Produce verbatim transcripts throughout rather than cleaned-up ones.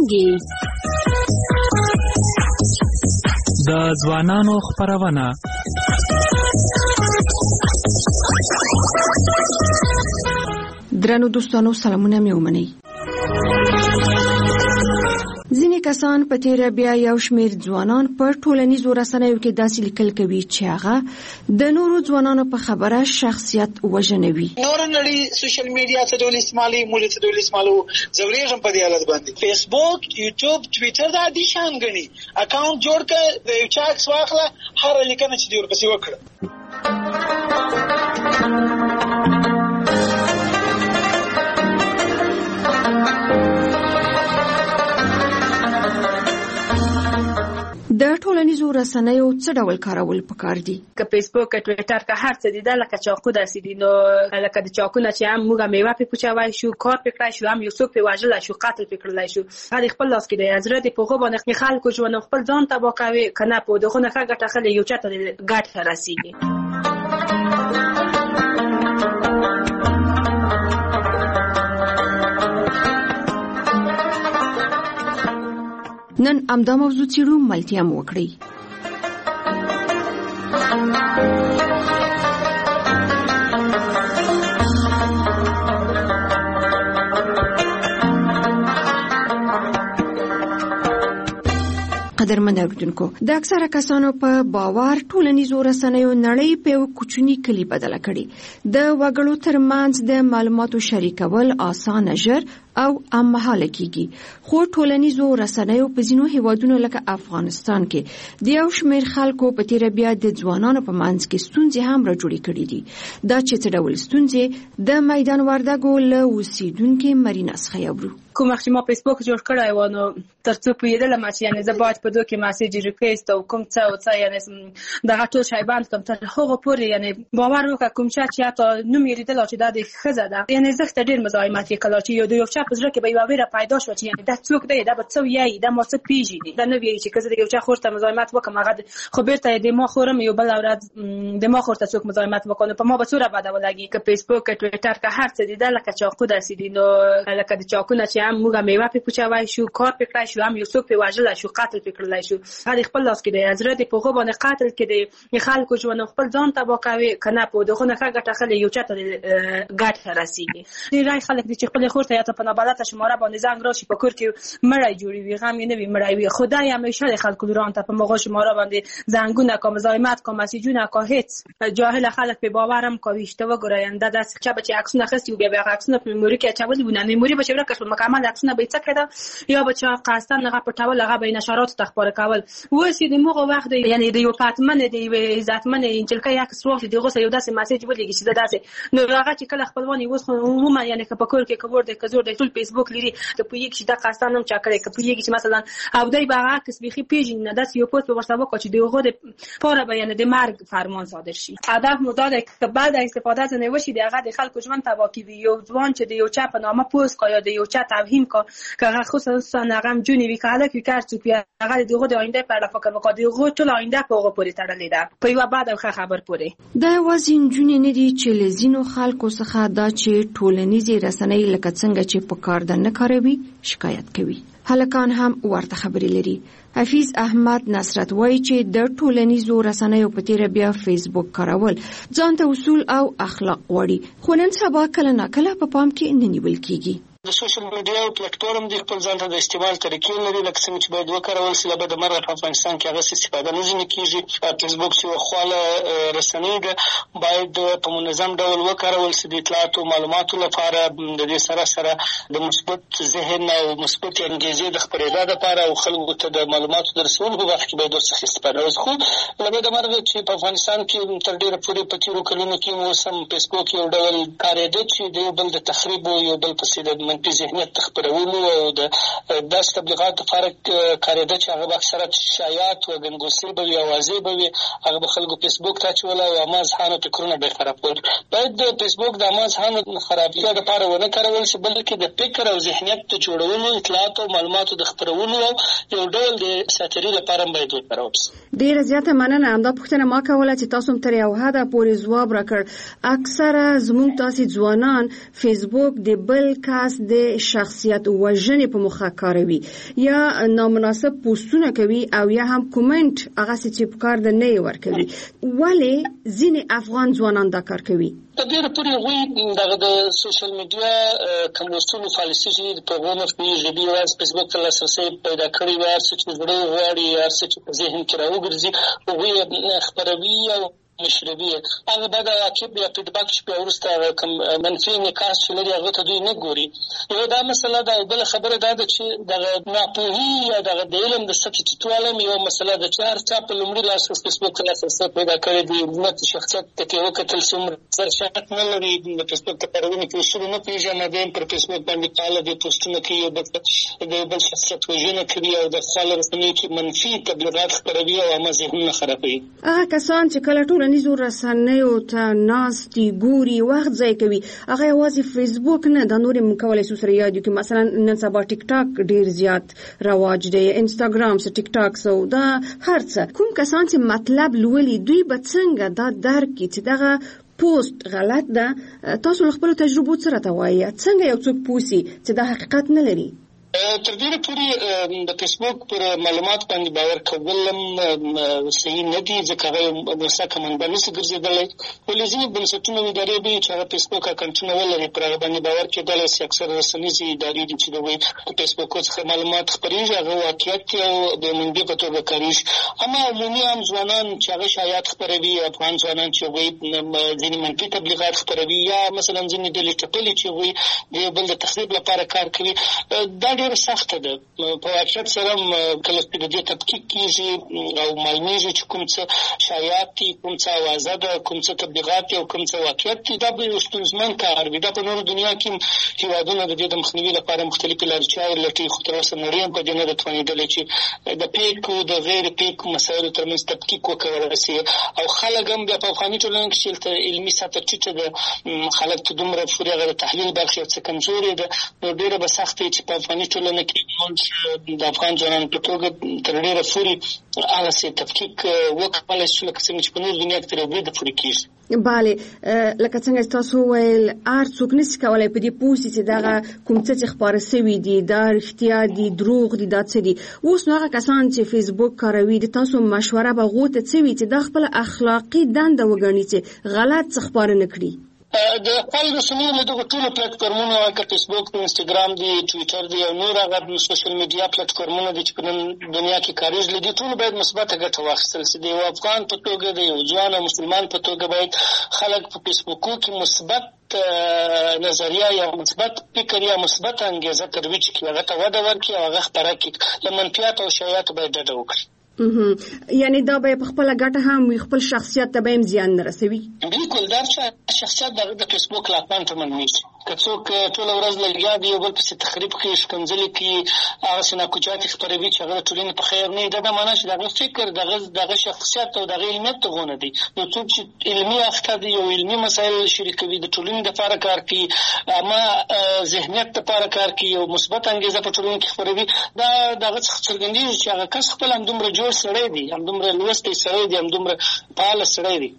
کیږي. د ځوانانو خپرونه درنو دوستانو سلامونه مې ومنئ. ځینې کسان په تیره بیا یو شمېر ځوانان په ټولنیزو رسنیو کې داسې لیکل کوي چې هغه د نورو ځوانانو په خبره شخصیت وژنوي. نور نړۍ سوشل میډیا څه ډول استعمالي موږ څه ډول استعمالو زورېږم په دې حالت باندې. فیسبوک، یوټیوب، ټویټر دا دي شان غني اکاونټ جوړ کړه د یو چا عکس واخله هر لیکنه چې دی ورپسې وکړه. د ټولنیزو رسنیو څه ډول کارول پکار دي؟ که فیسبوک، ټویټر، که هر څه دي دا لکه چاقو داسې دي. نو لکه د چاقو نه چې هم موږ میوه پې پوچوای شو، کار پې کړای شو، هم یو څوک پې وژلی شو، قتل پې کړلی شو. هغه د خپل لاس کې دی. زړه دې په هغو باندې خلکو ژوند خپل ځان تباه کوي که نه په دغو نه ښه ګټه اخلي یو چا ته ګټه رسېږي. نن همدا موضوع څېړو، ملتیا مو وکړئ. قدرمن اوریدونکو، د اکثره کسانو په باور ټولنیزو رسنیو نړۍ په یو کوچني کلي بدله کړې. د وګړو ترمنځ د معلوماتو شریکول اسانه، ژر او هممهاله کیږي. خو ټولنیزو رسنیو په ځینو هیوادونو لکه افغانستان کې د یو شمېر خلکو په تیره بیا د ځوانانو په منځ کې ستونزې هم راجوړې کړې دي. دا چې څه ډول ستونزې، د میدان وردګو له اوسیدونکې مرینا څخه اورو. کوم وخت چې ما فیسبوک جوړ کړی و نو تر څو پوهېدلم چې یعنې زه باید په دو کې مسیج ریکویسټ او کوم څه او څه یعنې دغه ټول شی بند کړم. تر هغو پورې یعنې باور وکړه کوم چا چې حتی نوم یې لیدلی چې دا د ښځه ده، یعنې زه ته ډېر مزاحمت یې کړی چې یو د یو چا په زړه کې به یوه ویره پیدا شوه چې یعنې دا څوک دی، دا به څه وایي، دا ما څه پېژني. دا نه وایي چې که زه د یو چا خور ته مزاحمت وکړم هغه خو بېرته یې د ما خورم یو بله ورځ د ما خور ته څوک مزاحمت وکړي نو په ما به څومره بده ولګي. که فیسبوک، که ټویټر، که هر څه دي دا لکه چاقو داسې دي. نو لکه د چاقو نه چې هم موږ میوه پې پوچوای شو، کار پې کړای شو، هم یو څوک پې وژلی شو، قتل پې کړلی شو. هغه د خپل لاس کې دی. زړه دې په هغو باندې قتل کې دی. خلکو ژوند خپل ځان تباه کوي که نه په دغو نه ښه ګټه اخلي یو چا ته ګټه رسېږي. ډېری خلک دي چې خپلې خور ته یا ته په نابلده شماره باندې زنګ راشي په کور کې مړی جوړوي، غم یې نه وي مړی وي. خو دی همیشه د خلکو لوران ته په مغو شماره باندې زنګونه کا، مزاحمت کا، مسیجونه کا، هېڅ جاهل خلک پې باور هم کوي. اشته وګوره یعنې دا داسې چا به چې عکسونه اخیستي وو بیا به هغه عکسونه په میموري کې اچولي وو، نه میموري به چې ورکه شول مکمل عکسونه به یې څه کېده یا به چا قصدن هغه پټول، هغه به یې نشراتو ته خپاره کول. اوس یې د مغو وخت دی یعنې د یو پتمنې د یوې عزتمنې نجلکۍ عکس واخلي د هغو سره یو داسې مسیج ولېږي چې زه داسې نو هغه چې کله خپلوان یې اوس خو عموما یعنې که په کور کې که ور دی که زور دی ټول فیسبوک لري. که پوهېږي چې دا قصدن هم چا کړی، که پوهېږي چې مثلا او دی به هغه عکس بیخي پېژني نه داسې یو پوسټ به ورسره وکړه چې د هغو دپاره به یعنې د مرګ فرمان صادر شي. هدف مو دا دی که بعد استفاده ځینې وشي د هغه د خلکو ژوند تباه کړي. یو ځوان چې د یو چا په نامه پوسټ کړه یا د یو چا توهین کړه که هغه خصوصا هغه هم جونې وي که هلک وي که هر څوک وي هغه د هغو د آینده په اړه فکر وکړه. د هغو ټول آینده په هغو پورې تړلې ده په یوه بد او ښه خبر پورې. دا یوازې نجونې نه دي چې له ځینو خلکو څخه دا چې ټولنیزې رسنۍ لکه څنګه چې په کار ده نه کاروي شکایت کوي. هلکان هم ورته خبرې لري. حفیظ احمد نصرت وایي چې د ټولنیزو رسنیو په تیره بیا فیسبوک کارول ځان ته اصول او اخلاق غواړي، خو نن سبا کله ناکله په پام کې نه نیول کېږي. د سوشل میډیا او پلیټفارم د خپل ځان ته د استعمال طریقې لري لکه څنګه چې باید وکارول شي. لکه د مرغه په افغانستان کې هغه استفاده نه ځینې کېږي. فیسبوک چې یوه خواله رسنۍ ده باید په منظم ډول وکارول شي د اطلاعاتو معلوماتو لپاره، د دې سره سره د مثبت ذهن او مثبت انګیزې د خپرېدا دپاره او خلکو ته د معلوماتو د رسولو په وخت کې باید ورڅخه استفاده وشي. خو لکه د مرغه چې په افغانستان کې تر ډېره پورې په تېرو کلونو کې اوس هم فیسبوک یو ډول کارېده چې د یو بل د تخریب او یو بل پسې د منفي ذهنیت خپرولو او د داسې تبلیغاتو لپاره کارېده چې هغه به اکثره شایعات و ګنګوسې به وي، اوازې به وي، هغه به خلکو فیسبوک ته اچول او عامه ذهنو فکرونه به یې خرابول. باید د فیسبوک د عامه ذهنو خرابتیا دپاره ونه کارول شي، بلکې د فکر او ذهنیت د جوړولو، اطلاعاتو او معلوماتو د خپرولو او یو ډول د ساتري لپاره هم باید وکارول شي. ډېره زیاته مننه. همدا پوښتنه ما کوله چې تاسو هم تر یو حده پورې ځواب راکړ. اکثره زموږ تاسې ځوانان فیسبوک د بل کس د شخصیت وژنې په موخه کاروي یا نامناسب پوسټونه کوي او یا هم کومنټ هغه چې په کار د نه ورکوي، ولې ځینې افغان ځوانان دا کار کوي؟ په ډېره پورې هغوی دغه د سوشل میډیا کوم لوستلو پالیسي چې په هغو نه پوهېږي، دوی یوازې فیسبوک ته لاسرسی پیدا کړی وي، هر څه چې زړه غواړي، هر څه چې په ذهن کې راوګرځي هغوی یې خپروي او مشربي. هغه بعد عقب یا فیډباک چې په وروسته کوم منفي انعکاس چې لري هغه ته دوی نه ګوري. یو دا مسله ده. بل خبره دا ده چې دغه ناپوهي یا دغه د علم د سطحې ټیټوالی یو مسله ده چې هر چا په لومړي لاس فیسبوک ته لاسرسی پیدا کړی دی، د شخصیت ته یې وکتل چې عمر سر شرط نه لري، د فیسبوک ته کارونې کې اصول نه پېژني، دی پر فیسبوک باندې فعاله دی، پوسټونه کوي او د بل شخصیت وژنه کوي او د خپل رسنیو کې منفي تبلیغات خپروي او عامه ذهنونه خرابوي. هغه کسان چې کله ټول ټولنیزو رسنیو ته ناستي ګوري، وخت ضایع کوي، هغه یوازې فیسبوک نه، دا نور هم کولی شو سره یاد کړو. مثلا نن سبا ټیک ټاک ډیر زیات رواج دی، انسټاګرام سره ټیک ټاک سو دا هر څه. کوم کسان چې مطلب لولي دوی به څنګه دا درک کړي چې دغه پوسټ غلط ده؟ تاسو خپل تجربو سره ته وایي څنګه یو څوک پوسي چې دا حقیقت نه لري؟ تر ډېره پورې د فیسبوک پر معلومات باندې باور کول هم صحیح نه دي، ځکه هغه موثقه منبع نشي ګرځېدلی. ولې ځینې بنسټونه او ادارې به چې هغه فیسبوک اکاونټونه ولري پر هغه باندې باور کېدلی شي. اکثره رسنیزې ادارې دي چې د هغوی د فیسبوک څخه معلومات خپرېږي هغه واقعیت دي او د منبع په توګه کارېږي. اما عمومي عام ځوانان چې هغه شایعات خپروي، افغان ځوانان چې هغوی ځینې منفي تبلیغات خپروي یا مثلا ځینې ډلې ټپلې چې هغوی د یو بل د تخریب لپاره کار کوي، دا ډېره سخته ده. په واقعیت سره کله چې د دې تحقیق کېږي او معلومېږي چې کوم څه شایعات دي، کوم څه اوازه ده، کوم څه تبلیغات دي او کوم څه واقعیت دي، دا به یو ستونزمن کار وي. دا په نورو دنیا کې هېوادونه د دې د مخنیوي لپاره مختلفې لارې چارې لټوي، خو تر اوسه نړۍ هم په دې نه ده توانېدلې چې د پیکو د غیر پیکو مسایلو ترمنځ تفکیک وکړلی شي. او خلک هم بیا په افغاني ټولنه کې چې هلته علمي سطحه ټیټه ده، خلک ته دومره پورې هغه د تحلیل برخې یو څه کمزورې ده، نو ډېره به سخته وي چې په افغاني ټولنه کې د افغان ځوانانو په توګه تر ډېره پورې هغسې تفکیک وکړلی شو لکه څنګه چې په نورو دنیا کې تر یو بریده پورې کېږي. بله، لکه څنګه چې تاسو وویل هر څوک نشي کولی په دې پوه شي چې دغه کوم څه چې خپاره سوي دي دا رښتیا دي، دروغ دي، دا څه دي. اوس نو هغه کسان چې فیسبوک کاروي د تاسو مشوره به هغو ته څه وي چې دا خپله اخلاقي دنده وګڼي چې غلط څه خپاره نه کړي؟ د خپل رسنیو له دغو ټولو پلیټفارمونو لکه فیسبوک دی، انسټاګرام دی، ټویټر دی او نور هغه سوشل میډیا پلیټفارمونه دي چې په نن دنیا کې کارېږي، له دې ټولو باید مثبته ګټه واخیستل شي. د یو افغان په توګه، د یو ځوان او مسلمان په توګه باید خلک په فیسبوکو کې مثبت نظریه یا مثبت فکر یا مثبت انګیزه ترویج کړي، هغه ته وده ورکړي او هغه خپره کړي. له منفیاتو او شایعاتو باید ډډه وکړي. یعنی دا به په خپله ګټه هم وي، خپل شخصیت ته به هم زیان نه رسوي؟ بلکل، دا شخصیت د فیسبوک له اکاونټه منمیږي. که څوک ټوله ورځ لګیا دی یو بل پسې تخریب کوي، ښکنځلې کوي، هغسې ناکوچاتې خپروي چې هغه د ټولنې په خیر نه وي، دا دا معنا چې د هغه فکر، د هغه شخصیت او د هغه علمیت دغو نه دی. نو څوک چې علمي اخته دی او علمي مسایل شریکوي، د ټولنې دپاره کار کوي، عامه ذهنیت دپاره کار کوي او مثبت انګیزه په ټولنې کې خپروي، دا د هغه څخه څرګندېږي چې هغه کس خپل همدومره جوړ سړی دی، همدومره لوستی سړی دی، همدومره فعاله سړی دی.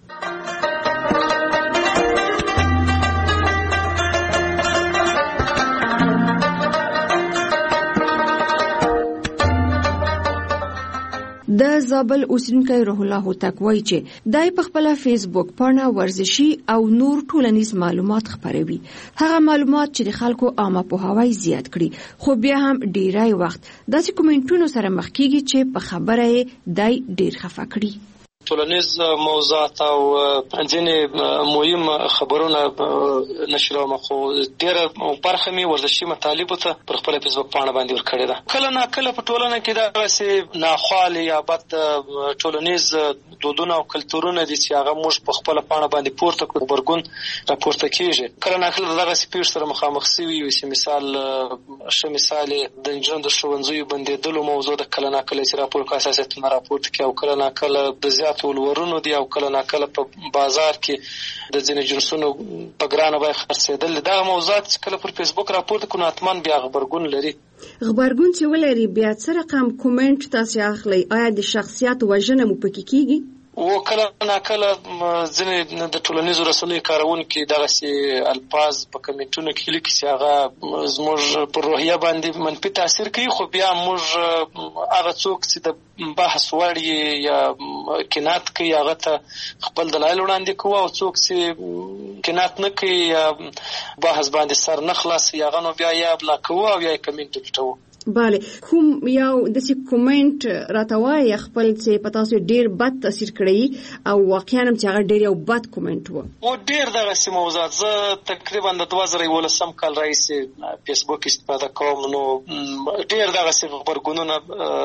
د زابل اوسیدونکی روح الله هوتک وایي چې دای په خپل فیسبوک پاڼه ورزشي او نور ټولنیز معلومات خپروي. هغه معلومات چې د خلکو عامه پوهاوی زیات کړي، خو بیا هم ډیری وخت داسې کومنټونو سره مخ کیږي چې په خبره یې دای ډیر خفه کړي. ټولنیز موضوعات او ځینې مهم خبرونه نشروم، خو ډېره برخه مې ورزشي مطالبو ته پر خپله فیسبوک پاڼه باندې ورکړې ده. کله ناکله په ټولنه کې دغسې ناخوالې یا بد ټولنیز دودونه او کلتورونه دي چې هغه موږ په خپله پاڼه باندې پورته کړو، غبرګون راپورته کېږي. کله ناکله د دغسې پېښو سره مخامخ سوي یو چې مثال ښه مثال یې د نجونو د ښوونځیو بندېدلو موضوع ده. کله ناکله چې راپور په حساسیتونه راپورته کړي او کله ناکله د زیات ولورونو دي او کله ناکله په بازار کې د ځینې جنسونو په ګرانه بیه خرڅېدل. دغه موضوعات چې کله پر فیسبوک راپورته کړو نو حتما بیا غبرګون لري. غبرګون چې ولري بیا څه رقم کومنټ تاسې اخلئ؟ آیا د شخصیت وژنه مو پکې کېږي؟ او کله ناکله ځینې د ټولنیزو رسنیو کاروونکي دغسې الفاظ په کمنټونو کې لیکي چې هغه زموږ پر روحیه باندې منفي تاثیر کوي، خو بیا موږ هغه څوک چې د بحث وړ یا کنات کوي هغه ته خپل دلایل وړاندې کوو، او څوک چې کنات نه کوي یا بحث باندې سر نه خلاصوي هغه نو بیا یا ابلا کوو او یا یې کمنټ پټوو. بله، کوم یو داسې کومنټ راته وایي خپل چې په تاسو ډېر بد تاثیر کړی او واقعا هم چې هغه ډېر یو بد کومنټ و؟ او ډېر دغسې موضوعات. زه تقریبا د دوه زره یولسم کال راهیسې فیسبوک استفاده کوم، نو ډېر دغسې غبرګونونه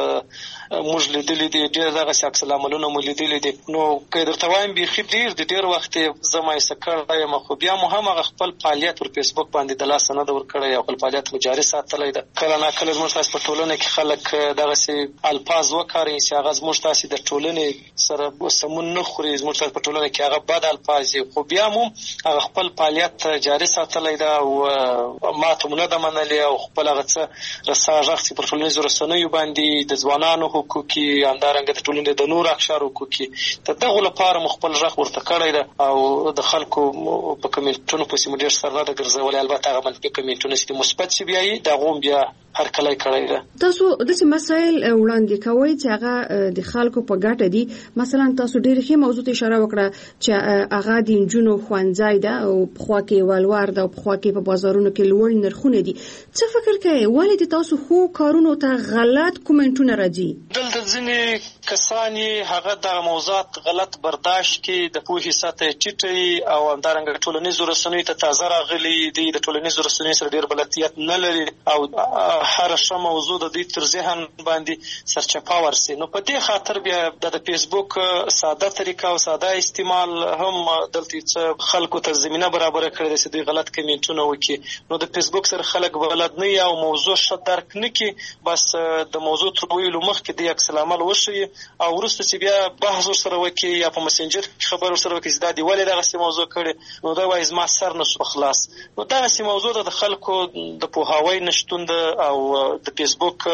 موږ لیدلي دي، ډېر دغسې عکس العملونه مو لیدلي دي. نو که درته وایم بیخي ډېر دي، ډېر وخت یې زه مایوسه کړی یم، خو بیا مو هم هغه خپل فعالیت پر فیسبوک باندې د لاسه نه ده ورکړی او خپل فعالیت مو جاري ساتلی ده. کله ناکله زموږ تاسې په ټولنه کې خلک دغسې الفاظ وکاروي چې هغه زموږ تاسې د ټولنې سره سمون نه خوري، زموږ تاسې په ټولنه کې هغه بد الفاظ دي، خو بیا مو هغه خپل فعالیت جاري ساتلی ده او ماته مو نه ده منلې او خپل هغه څه رسا غږ چې پر ټولنیزو رسنیو باندې د ځوانانو حقوقي همدارنګه د ټولنې د نورو اقشارو حقوقي د دغو لپاره مو خپل غږ ورته کړی ده او د خلکو په کمنټونو پسې مو ډېر سر نه ده ګرځولی. البته هغه منفي کمنټونه چې مثبت چې بیا یي د هغو بیا هرکلی کړی ده. تاسو داسې مسایل وړاندې کوئ چې هغه د خلکو په ګټه دي. مثلا تاسو ډېرې ښې موضوع ته اشاره وکړه چې هغه د نجونو ښوونځی ده او پخوا کې ولور ده او پخوا کې په بازارونو کې لوړ نرخونه دي. څه فکر کوئ ولې د تاسو ښو کارونو ته غلط کومنټونه راځي؟ دلته ځینې کسان یې هغه دغه موضوعات غلط برداشت کړي، د پوهې سطحه یې ټیټوي او همدارنګه ټولنیزو رسنیو ته تازه راغلي دي، د ټولنیزو رسنیو سره ډېر بلدیت نه لري او هر ښه موضوع د دوی تر ذهن باندې سرچپه ورسي. نو په دې خاطر بیا د فیسبوک ساده طریقه او ساده استعمال هم دلته څه خلکو ته زمینه برابره کړې ده چې دوی غلط کمنټونه وکړي. نو د فیسبوک سره خلک بلد نه وي او موضوع ښه درک نه کړي، بس د موضوع تر ویلو مخکې د عکس العمل وښیي او وروسته چې بیا بحث ورسره وکړي یا په مسنجر کې خبر ورسره وکړي چې دا دې ولې دغسې موضوع کړې، نو دا وایي زما سر نه سو خلاص. نو دغسې موضوع ده د خلکو د پوهاوی نشتون ده او د فیسبوک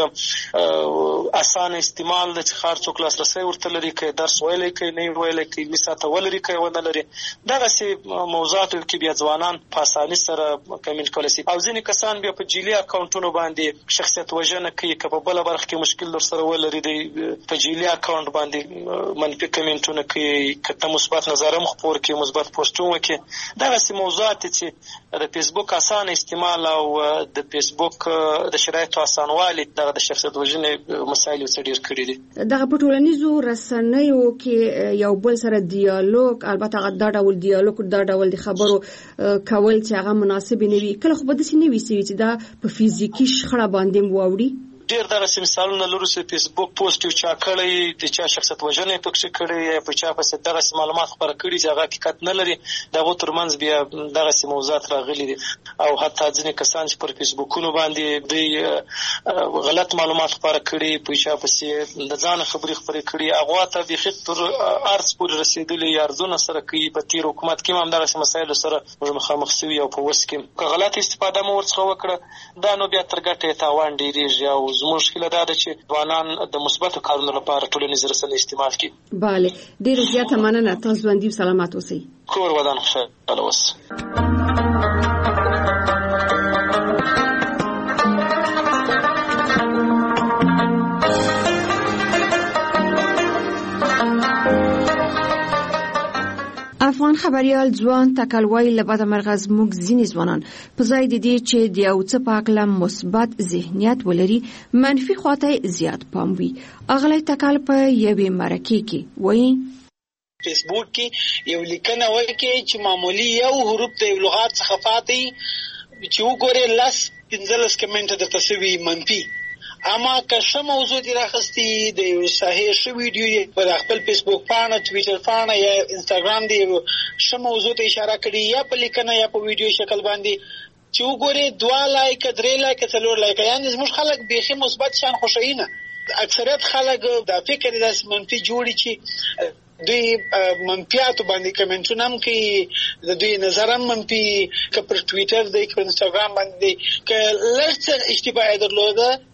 اسانه استعمال د چې هر څوک لاسرسی ورته لري، که درس ویلی کوي نه یې ویلی کوي، علمي سطحه ولري که یې ونه لري. دغسې موضوعاتو کې بیا ځوانان په اساني سره کمنټ کولی شي او ځینې کسان بیا په جعلي اکاونټونو باندې شخصیت وژنه کوي، که په بله برخه کې مشکل درسره ولري دی په جعلي اکاونټ باندې منفي کمنټونه کوي، که ته مثبت نظر هم خپور کړي، مثبت پوسټونه وکړي. دغسې موضوعات چې د فیسبوک اسانه استعمال او د فیسبوک د شرایطو اسانوالی دغه د شخصیت وژنې مسایل څه ډېر کړي دي. دغه په ټولنیزو رسنیو کې یو بل سره دیالوګ، البته هغه دا ډول دیالوګ دا ډول د خبرو کول چې هغه مناسب نه وي، کله خو به داسې نه وي چې دا په فزیکي شخړه باندې واوړي. ډېر دغسې مثالونه لرو چې فیسبوک پوسټ یو چا کړی، د چا شخصیت وژنه یې پکښې کړې یا په چا پسې دغسې معلومات خپاره کړي چې هغه حقیقت نه لري، د هغو تر منځ بیا دغسې موضوعات راغلي دي. او حتی ځینې کسان چې پر فیسبوکونو باندې دوی غلط معلومات خپاره کړي، په چا پسې د ځانه خبرې خپرې کړي، هغو ته بیخي تر ارڅ پورې رسېدلي ارزونه سره کوي. په تېر حکومت کې هم همدغسې مسایلو سره موږ مخامخ سوي او په اوس کې که غلط استفاده مو ورڅخه وکړه دا نو بیا تر ګټه یې تاوان ډېرېږي او زموږ هیله دا ده چې ځوانان د مثبتو کارونو لپاره ټولنیز رسنۍ استعمال کړي. بله، ډېره زیاته مننه. تاسو ژوندي او سلامت اوسئ. کور ودان خوشحاله اوسئ. افغان خبريال ځوان تکلوي لبد مرغز موږ ځینې ځوانان په ځای د دې چې د یو څه په هکله مثبت ذهنیت ولري منفي خواته زیات پام وي. اغلی تکل په یوې مرکې کې وایي فیسبوک کې یو لیکنه وکړي چې معمولی یو حروف د یو لغات څخه فاتي چې وګورې لس پنځلس کمنټ درته سوي منفي، اما که ښه موضوع دې راخستي د یو صحیح ښه ویډیو په خپل فیسبوک پاڼه، ټویټر پاڼه یا انسټاګرام دې ښه موضوع ته اشاره کړي یا په لیکنه یا په ویډیو شکل باندې چې وګورې دوه لایکه درې لایکه څلور لایکه، یعنې زموږ خلک بیخي مثبت شیان خوښوي نه. اکثریت خلک دا فکر یې داسې منفي جوړي چې دوی منفیاتو باندې کمنټونه هم کوي، د دوی نظر هم منفي، که پر ټویټر دی که پر انسټاګرام باندې دی، که لږ څه اشتباه یې درلوده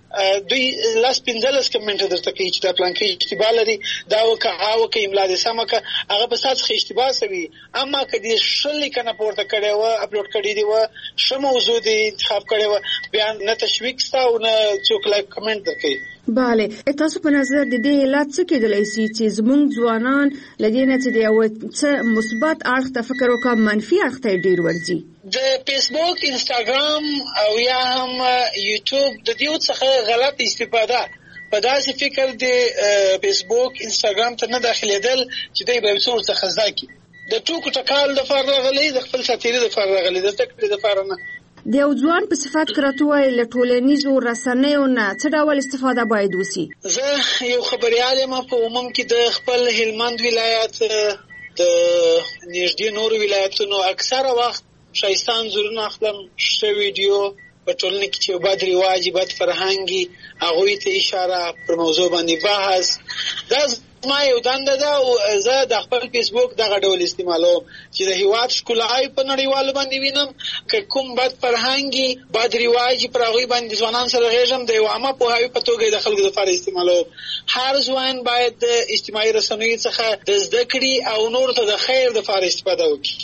دوی لاس پنځلس کمنټ درته کوي چې دا پلان کې اشتباه لري دا وکه او که املا دې سمه که هغه په سات څخه اشتباه سوي اما که دې شل لیکنه پورته کړې وه اپلوډ کړې دي وه ښه موضوع دې انتخاب کړې وه بیا نه تشویق سته او نه څوک لایک کمنټ درکوي. بله تاسو په نظر د دې علت څه کېدلی سي چې زموږ ځوانان له دې نه چې د یو څه مثبت اړخ ته فکر وکړه منفي اړخ ته ډېر ورځي؟ د فیسبوک انسټاګرام او یا هم یوټیوب د دې څخه غلط استفاده په داسې فکر د فیسبوک انسټاګرام ته نه داخلېدل چې دوی به یو څه ورڅخه زده کړي د ټوکو ټکال دپاره راغلی د خپل ساتیري دپاره راغلی د زده کړې دپاره نه. د یو ځوان په صفت کې راته ووایئ له ټولنیزو رسنیو نه څه ډول استفاده باید وسي؟ زه یو خبریال یم په عموم کې د خپل هلمند ولایت د نږدې نورو ولایتونو اکثره وخت ښایسته انځورونه اخلم ښه ویډیو په ټولنه کې چې یو بد رواج بد فرهنګي هغوی ته اشاره پر موضوع باندې بحث دا ما یو دنده ده او زه د خپل فیسبوک دغه ډول استعمالوم چې د هیواد ښکلاوې په نړیوالو باندې وینم که کوم بد فرهنګي بد رواج پر هغوی باندې ځوانان سره غېږم د یو عامه پوهاوي په توګه د خلکو دپاره استعمالوم. هر ځوان باید د اجتماعي رسنیو څخه د زده کړې او نورو ته د خیر دپاره استفاده وکړي.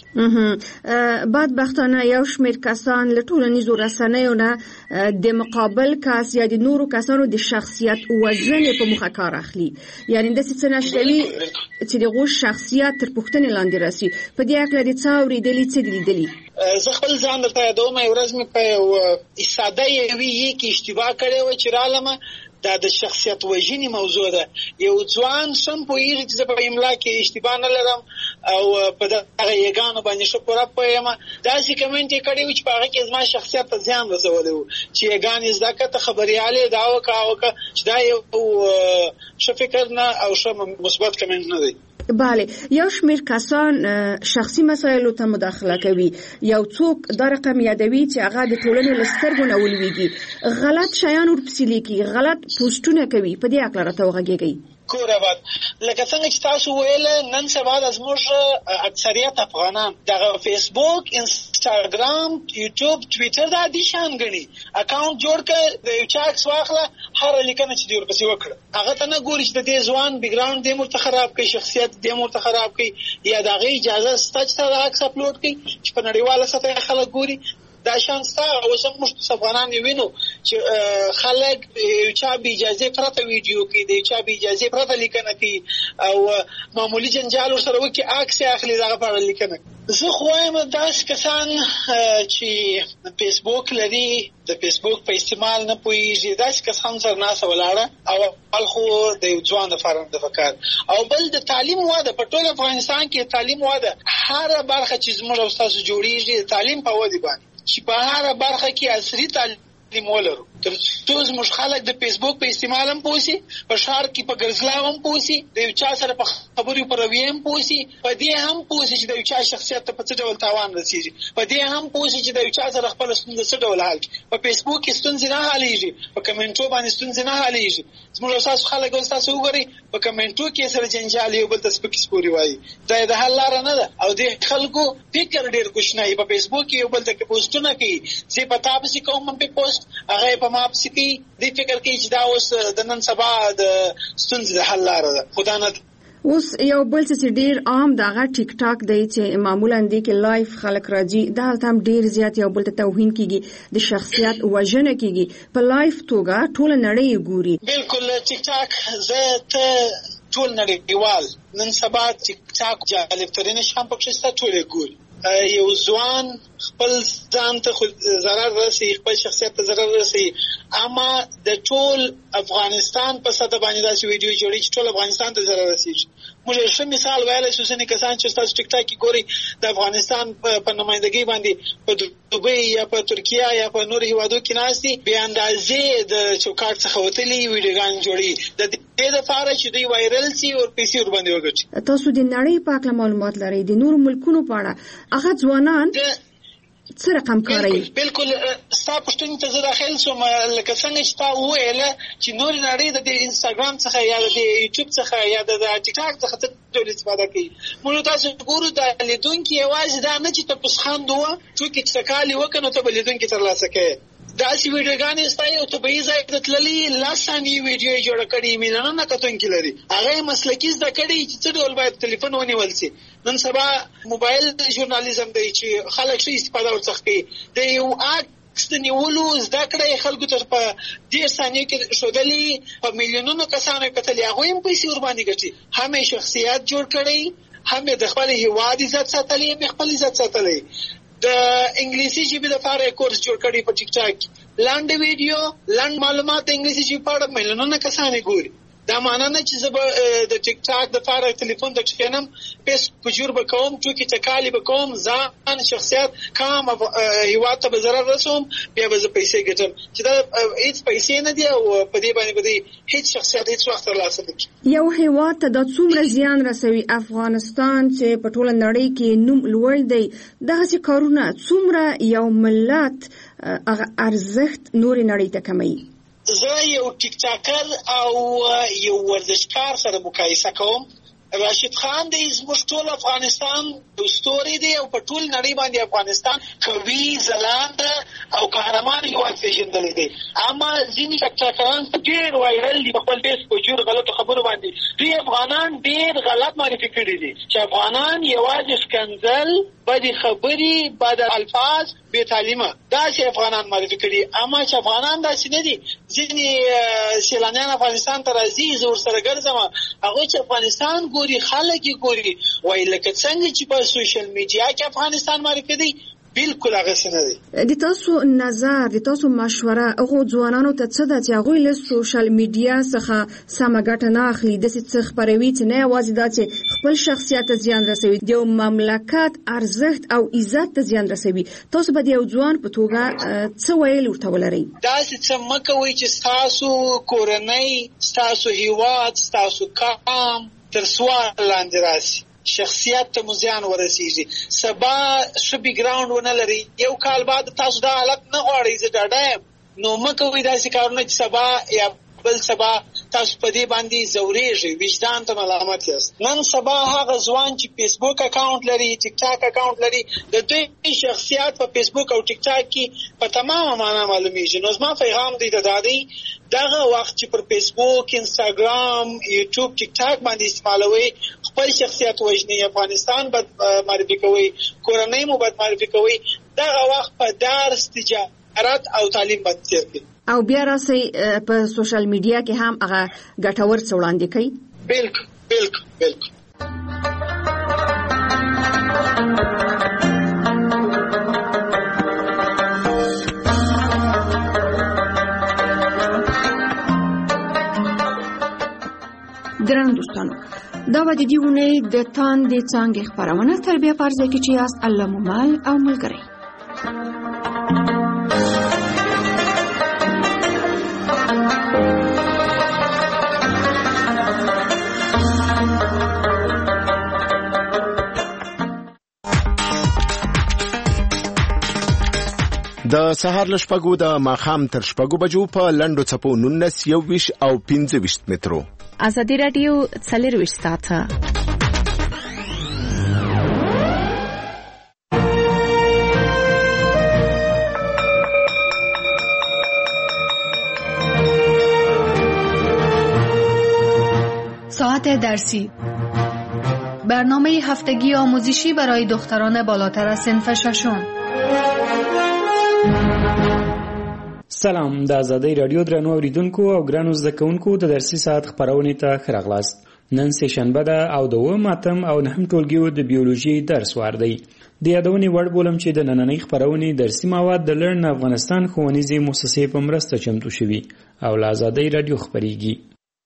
بدبختانه یو شمېر کسان له ټولنیزو رسنیو نه د مقابل کس یا د نورو کسانو د شخصیت وژنې په موخه کار اخلي، یعنې داسې څه نشوي چې د هغوی شخصیت تر پوښتنې لاندې راسي. په دې هکله دې څه اورېدلي څه دې لیدلي؟ زه خپل ځان درته یادوم یو ورځ مې په یو ساده یوې یې کې اشتباه کړې وه چې رالمه دا د شخصیت وژنې موضوع ده. یو ځوان سم پوهېږي چې زه په املا کې اشتباه نه لرم او په دغه یګانو باندې ښه پوره پوهیم داسې کمنټ یې کړی و چې په هغه کې زما شخصیت ته زیان رسولی و چې یګانې زده کړه ته خبریال یې دا وکړه هغه وکړه چې دا یو ښه فکر نه او ښه مثبت کمنټ نه دی. بله یو شمېر کسان شخصي مسایلو ته مداخله کوي، یو څوک دا رقم یادوي چې هغه د ټولنې له سترګو نه ولویږي، غلط شیان ورپسې لیکي، غلط پوسټونه کوي. په دې هکله راته وغږېږئ. کور آباد لکه څنګه چې تاسو ویل نن سبا د زموږ اکثریت افغانان دغه فیسبوک انسټاګرام یوټیوب ټویټر دا دي شان ګڼي اکاونټ جوړ کړه د یو چا عکس واخله هر لیکنه چې دی ورپسې وکړه هغه ته نه ګوري چې د دې ځوان بیکګراوند دې مرته خراب کړي شخصیت دې مرته خراب کړي یا د هغې اجازه شته چې دا عکس اپلوډ کړي چې په نړیواله سطحه خلک ګوري. دا شان ستا اوس هم موږ افغانان وینو چې خلک یو چا بې اجازې پرته ویډیو کوي د یو چا بې اجازې پرته لیکنه کوي او معمولي جنجال ورسره وکړي عکس یې اخلي د هغه په اړه لیکنه. زه خو وایم داسې کسان چې فیسبوک لري د فیسبوک په استعمال نه پوهېږي داسې کسان سره ناسته ولاړه او اول خو د یو ځوان دپاره د فکر او بل د تعلیم وده په ټول افغانستان کې تعلیم وده هره برخه چې زموږ او ستاسو جوړېږي د تعلیم په ودې باندې چې په هره برخه کې عصري تعلیم ولرو تر څو زموږ خلک د فیسبوک په استعمال هم پوه سي په ښار کې په ګرځلاو هم پوه سي د یو چا سره په خبرو په رویې هم پوه سي په دې هم پوه سي چې د یو چا شخصیت ته په څه ډول تاوان رسېږي په دې هم پوه سي چې د یو چا سره خپله ستونزه څه ډول حل کړي. په فیسبوک کې ستونزې نه حلېږي په کمنټو باندې ستونزې نه حلېږي. زموږ او ستاسو خلک اوس تاسو وګورئ په کمنټو کې سره جنجال یو بل ته سپکې سپورې وایي دا یې د حل لاره نه ده او د خلکو فکر ډېر کوچنی په فیسبوک کې یو بل ته پوسټونه کوي زه په تا پسې کوم هم پې پوسټ هغه یې په ما پسې کوي دې فکر کوي چې دا اوس د نن سبا د ستونزې د حل لاره ده خو دا نه ده. اوس یو بل څه چې ډېر عام د هغه ټیک ټاک دی چې معمولا دې کې لایف خلک راځي دا هلته هم ډېر زیات یو بل ته توهین کېږي د شخصیت وژنه کېږي په لایف توګه ټوله نړۍ یې ګوري. بلکل ټیک ټاک زه ته ټول نړیوال نن سبا ټیک ټاک جالب ترینه شیان پکښې شته ټول یې ګوري. یو ځوان خپل ځان ته ضرر رسي خپل شخصیت ته ضرر رسي اما د ټول افغانستان په سطح باندې داسې ویډیو جوړي چې ټول افغانستان ته ضرر رسېږي. موږ یو ښه مثال ویلی شو ځینې کسان چې ستاسو ټیک ټاک کې ګورئ د افغانستان په نمایندګۍ باندې په دوبۍ یا په ترکیه یا په نورو هېوادو کې ناست دي بې اندازې د چوکاټ څخه وتلي ویډیوګانې جوړي د دې دپاره چې دوی وایرل سي او پیسې ورباندې وګټي. تاسو د نړۍ په هکله معلومات لرئ د نورو ملکونو په اړه هغه ځوانان څه رقم کاروي؟ بلکل ستا پوښتنې ته زه داخل شوم لکه څنګه چې تا وویله چې نورې نړۍ د دې انسټاګرام څخه یا د یوټیوب څخه یا د ټیک ټاک څخه څه ډول استفاده کوي. موږ تاسو ګورو دا لیدونکي یوازې دا نه چې تپوس خاند وه ټوکې ټکالې وکړه نو ته به لیدونکي ترلاسه کوې داسې ویډیوګانې ستا یو طبیعي ځای ته تللي لس ثانیې ویډیو یې جوړه کړې میلیونونه کتونکي لري هغه یې مسلکي زده کړي چې څه ډول باید تلیفون ونیول شي نن سبا موبایل ژورنالیزم دی چې خلک ښه استفاده ورڅخه کوي د یو عکس د نیولو زده کړه خلکو ته په ډېر ثانیو کې ښودلي په میلیونونو کسانو یې کتلي هغوی هم پیسې ورباندې ګټي هم یې شخصیت جوړ کړی هم یې د خپل هېواد عزت ساتلی هم یې خپل عزت ساتلی د انګلیسي ژبې لپاره کورس جوړ کړی په ټیک ټاک لنډ ویډیو لنډ معلومات د انګلیسي ژبې په اړه میلیونونه کسان یې ګوري دا معنی نه چې زه به د ټیک ټاک دپاره تلیفون ته کښېنم پیس کجور به کوم ټوکې ټکالې به کوم ځان شخصیت کام هېواد ته به ضرر رسوم بیا به زه پیسې ګټم چې دا هېڅ پیسې نه دي او په دې باندې به دی هېڅ شخصیت هېڅ وخت ترلاسه نه کړي یو هېواد ته دا څومره زیان رسوي افغانستان چې په ټوله نړۍ کې نوم لوړ دی دغسې کارونه څومره یو ملت هغه ارزښت نورې نړۍ ته کموي زه یو ټیک ټاکر او یو ورزشکار سره مقایسه کوم راشد خان دی زموږ ټول افغانستان ستوری دی او په ټول نړۍ باندې افغانستان قوي ځلانده او قهرمان هېواد پېژندلی دی اما ځینې ټیک ټاکران ډېر وایرل دي په خپل فیس په جوړ غلطو خبرو باندې دوی افغانان ډېر غلط معرفي کړي دي چې افغانان یوازې ښکنځل بدې خبرې بد الفاظ بې تعلیمه داسې افغانان معرفي کړي اما چې افغانان داسې نه دي ځینې سیلانیان افغانستان ته راځي زه ورسره ګرځم هغوی چې افغانستان ګوري خلک یې ګوري وایي لکه څنګه چې په سوشل میډیا کې افغانستان معرفي دی بالکل هغسې نه دی د تاسو نظر د تاسو مشوره هغو ځوانانو ته څه ده چې هغوی له سوشل میډیا څخه سمه ګټه نه اخلي داسې څه خپروي چې نه یوازې دا چې خپل شخصیت ته زیان رسوي د یو مملکت ارزښت او عزت ته زیان رسوي تاسو به د یو ځوان په توګه څه ویل ورته ولرئ داسې څه مه کوئ چې ستاسو کورنۍ ستاسو هېواد ستاسو قام تر سوال لاندې راسي شخصیت ته مو زیان ورسیږي سبا ښه بیکګراونډ ونه لري یو کال بعد تاسو دا حالت نه غواړئ زه ډاډه یم نو مه کوئ داسې کارونه چې سبا یا بل سبا تاسو په دې باندې ځورېږئ وجدان ته ملامت یاست نن سبا هغه ځوان چې فیسبوک اکاونټ لري ټیک ټاک اکاونټ لري د دوی شخصیت په فیسبوک او ټیک ټاک کې په تمامه معنا معلومیږي نو زما پیغام دی ته دا دی دغه وخت چې پر فیسبوک انسټاګرام یوټیوب ټیک ټاک باندې استعمالوي خپل شخصیت وژني افغانستان بد معرفي کوي کورنۍ مو بد معرفي کوي دغه وخت په درس تجارت او تعلیم باندې تیر کړئ او بیا راسئ په سوشل میډیا کې هم هغه ګټور څه وړاندې کوي بالکل بالکل بالکل ګرانو دوستانو دا به د دې اونۍ د تاندې څانګې خپرونه تر بیا په ارزه کې چې یاست الله مو مل او ملګری د سهار له شپږو د ماښام تر شپږو بجو په لنډو څپو نولس یوویشت او پنځه ویشت مترو ازادي راډیو څلرویشت ساعته ساعت درسی برنامه هفتگی آموزشی برای دختران بالاتر از صنف ششم. سلام، د آزادۍ رادیو درنو اوریدونکو او ګرانو زده کوونکو د درسي ساعت خپرونې ته ښه راغلاست. نن سه شنبه ده او د اووم اتم او نهم ټولګیو د بیولوژي درس وار دی. د یادونې وړ بولم چې د نننۍ خپرونې درسي مواد د لرن افغانستان ښوونیزې مؤسسې په مرسته چمتو شوي او له آزادۍ رادیو خپریږي.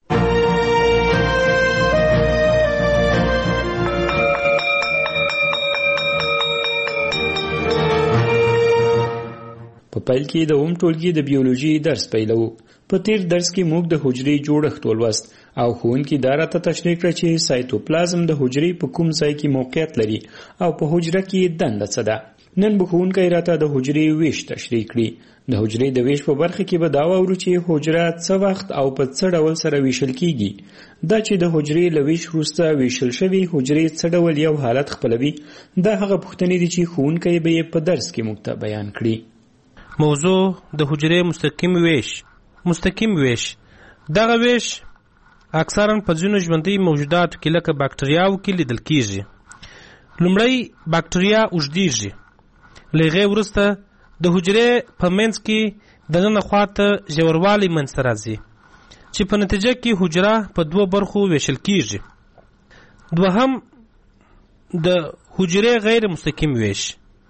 په پیل کې د اووم ټولګي د بیولوژي درس پیلو. په تیر درس کې موږ د حجرې جوړښت ولوست او ښوونکي دا راته تشریح کړه چې سایتوپلازم د حجرې په کوم ځای کې موقعیت لري او په حجره کې دنده څه ده. نن به ښوونکی راته د حجرې ویش تشریح کړي. د حجرې د ویش په برخه کې به دا واورو چې حجره څه وخت او په څه ډول سره ویشل کیږي. دا چې د حجرې له ویش وروسته ویشل شوي حجرې څه ډول یو حالت خپلوي، دا هغه پوښتنې دي چې ښوونکی به یې په درس کې موږ ته بیان کړي. موضوع د حجرې مستقیم ویش. مستقیم ویش دغه ویش اکثرا په ځینو ژوندي موجوداتو کې لکه باکتریاو کې لیدل کیږي. لومړی باکتریا اوږدیږي، له هغې وروسته د حجرې په منځ کې دننه خواته ژوروالی منځته راځي چې په نتیجه کې حجره په دوه برخو ویشل کیږي. دوهم د حجرې غیر مستقیم ویش.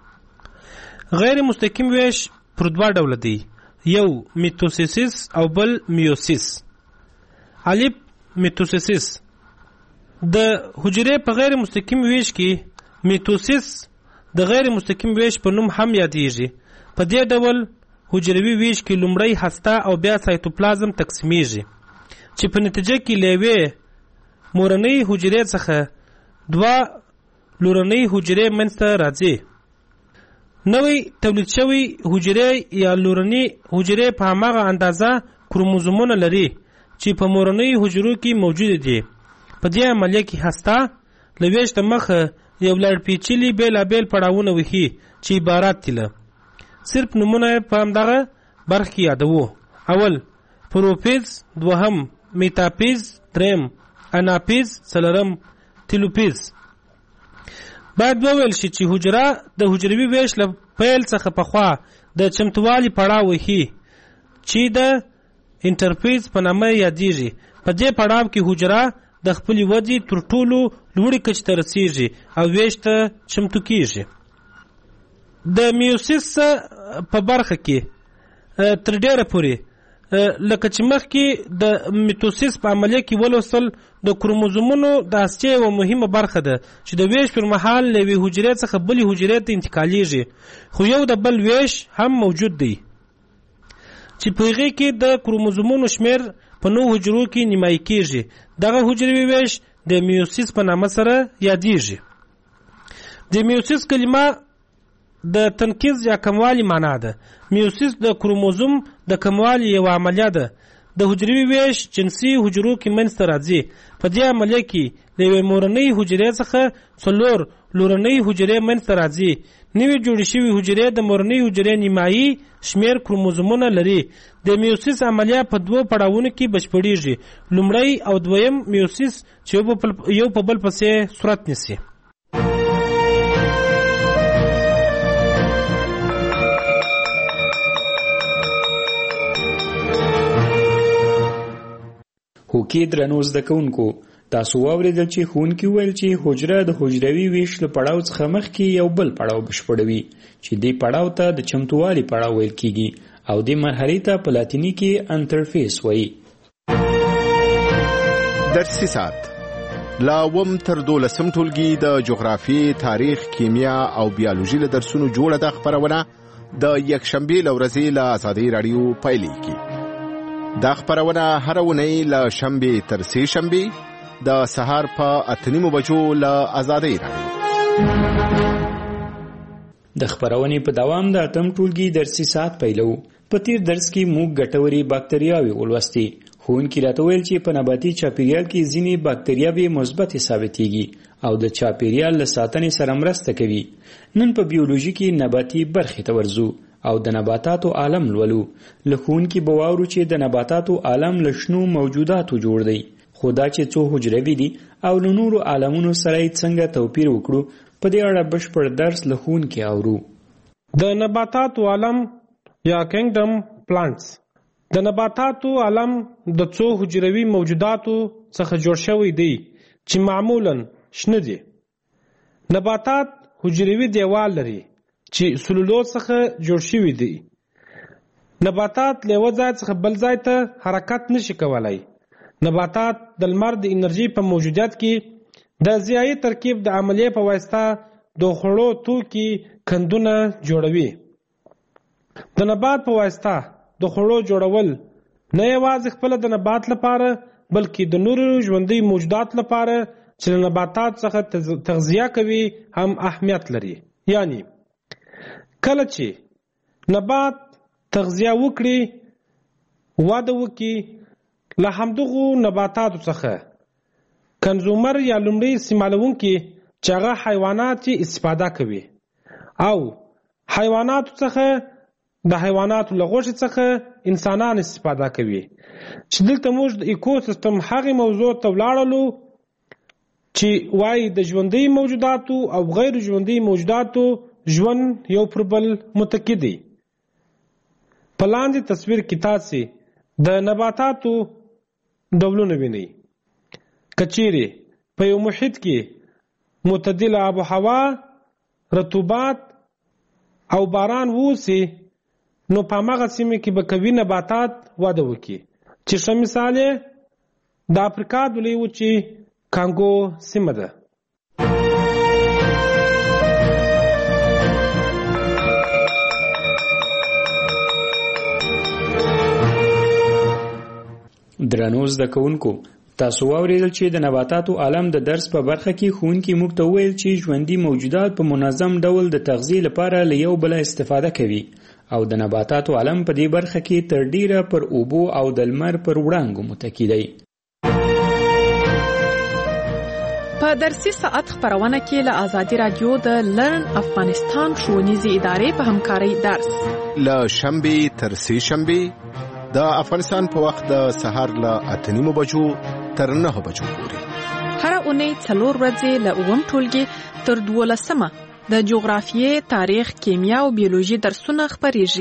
غیر مستقیم ویش پر دوه ډوله دی، یو میتوسیس او بل میوسیس. الف میتوسیس. د حجرې په غیر مستقیم ویش کې میتوسیس د غیر مستقیم ویش په نوم هم یادیږي. په دې ډول حجروي ویش کې لومړی هسته او بیا سایتوپلازم تقسیمیږي چې په نتیجه کې له یوې مورنۍ حجرې څخه دوه لورنۍ حجرې منځته راځي. نوې تولید شوی حجرې یا لورنۍ حجرې په هماغه اندازه کروموزومونه لري چې په مورنۍ حجرو کې موجود دي. په دې عملیه کې هسته له ویش د مخه یو لړ پیچلي بېلابېل پړاوونه وهي چې عبارت دي له صرف نمونه په همدغه برخه کې یادوو. اول پروفیز، دوهم میتاپیز، دریم اناپیز، څلورم تیلوپیز. باید وویل شي چې حجره د حجروي ویش له پیل څخه پخوا د چمتووالي پړاو وهي چې د انټرفیز په نامه یادیږي. په دې پړاو کې حجره د خپلې ودې تر ټولو لوړې کچې ته رسیږي او ویش ته چمتو کیږي. د میوسیس په برخه کې تر ډیره پورې لکه چې مخکې د میتوسیس په عملیه کې ولوستل د کروموزومونو د هستې یوه مهمه برخه ده چې د ویش پر مهال له یوې حجرې څخه بلې حجرې ته انتقالیږي، خو یو د بل ویش هم موجود دی چې په هغې کې د کروموزومونو شمیر په نو حجرو کې نیمایي کیږي. دغه حجروي ویش د میوسیس په نامه سره یادیږي. د میوسیس کلمه د تنکیز یا کموالی معنا ده. میوسیس د کروموزوم د کموالی یو عملیه ده. د حجروي ویش جنسي حجرو کې منځته راځي. په دې عملیه کې له یوې مورنۍ حجرې څخه څلور لورنۍ حجرې منځته راځي. نوې جوړې شوې حجرې د مورنۍ حجرې نیمایي شمیر کروموزومونه لري. د میوسیس عملیه په دوه پړاوونو کې بشپړیږي، لومړی او دویم میوسیس چې یو په بل پسې صورت نیسي. هوکې درنو زده کوونکو، تاسو واورېدل چې ښوونکي وویل چې حجره د حجروي ویش له پړاو څخه مخکې یو بل پړاو بشپړوي چې دې پړاو ته د چمتووالي پړاو ویل کیږي او دې مرحلې ته په لاتیني کې انټرفیس وایي. درسي ساعت لا وم تر دولسم ټولګي د جغرافیې، تاریخ، کیمیا او بیولوژي له درسونو جوړه ده خپرونه د یکشنبې له ورځې له ازادۍ راډیو پیلېږي. دا خپرونه هره اونۍ له شنبې تر سې شنبې د سهار په اته نیمو بجو له ازادۍ راډیو. د خپرونې په دوام د اتم ټولګي درسي ساعت پیلو. په تیر درس کې موږ ګټورې باکتریاوې ولوستې. ښوونکي راته ویل چې په نباتي چاپیریال کې ځینې باکتریاوې مثبتې ثابتېږي او د چاپیریال له ساتنې سره مرسته کوي. نن په بیولوژي کې نباتي برخې ته ورځو او د نباتاتو عالم لولو. له ښوونکي به واورو چې د نباتاتو عالم له شنو موجوداتو جوړ دی، خو دا چې څو حجروي دي او له نورو عالمونو سره یې څنګه توپیر وکړو، په دې اړه بشپړ درس له ښوونکي اورو. د نباتاتو عالم یا کینګډم پلانټس. د نباتاتو عالم د څو حجروي موجوداتو څخه جوړ شوی دی چې معمولاً شنه دي. نباتات حجروي دیوال لري چې سلولوز څخه جوړ شوی دی. نباتات له یو ځای څخه بل ځای ته حرکت نشي کولای. نباتات د لمر د انرژي په موجودیت کې د ضیایي ترکیب د عملیې په واسطه د خوړو توکي کندونه جوړوي. د نبات په واسطه د خوړو جوړول نه یوازې خپل د نبات لپاره بلکې د نورو ژوندي موجودات لپاره چې له نباتات څخه تغذیه کوي هم اهمیت لري. یعنی کله چې نبات تغذیه وکړي، وده وکړي، له همدغو نباتاتو څخه کنزومر یا لومړی استعمالونکي چې هغه حیوانات استفاده کوي او حیواناتو څخه د حیواناتو له غوښې څخه انسانان استفاده کوي. چې دلته موږ د ایکوسیستم هغې موضوع ته ولاړلو چې وایي د ژوندۍ موجوداتو او غیر ژوندۍ موجوداتو ژوند یو پر بل متکی دی. په لاندې تصویر کې تاسې د نباتاتو ډولونه وینئ. که چیرې په یو محیط کې معتدله آب و هوا، رطوبت او باران ووسي، نو په هماغه سیمه کې به قوي نباتات وده وکړي. چې ښه مثال یې د افریقا د لویې وچې کانګو سیمه ده. درنو زده کوونکو، تاسو واورېدل چې د نباتاتو عالم د درس په برخه کې ښوونکي موږ ته وویل چې ژوندي موجودات په منظم ډول د تغذیې لپاره له یو بله استفاده کوي او د نباتاتو عالم په دې برخه کې تر ډیره پر اوبو او د لمر پر وړانګو متکی دی. په درسي ساعت خپرونه کې له آزادي رادیو د لرن افغانستان ښوونیزې ادارې په همکارۍ درس له شنبې تر سې شنبې د افغانستان په وخت د سهار له اته نیمو بجو تر نهه بجو پورې. هره اونۍ څلور ورځې له اووم ټولګي تر دولسمه د جغرافیې، تاریخ، کیمیا او بیولوژي درسونه خپریږي.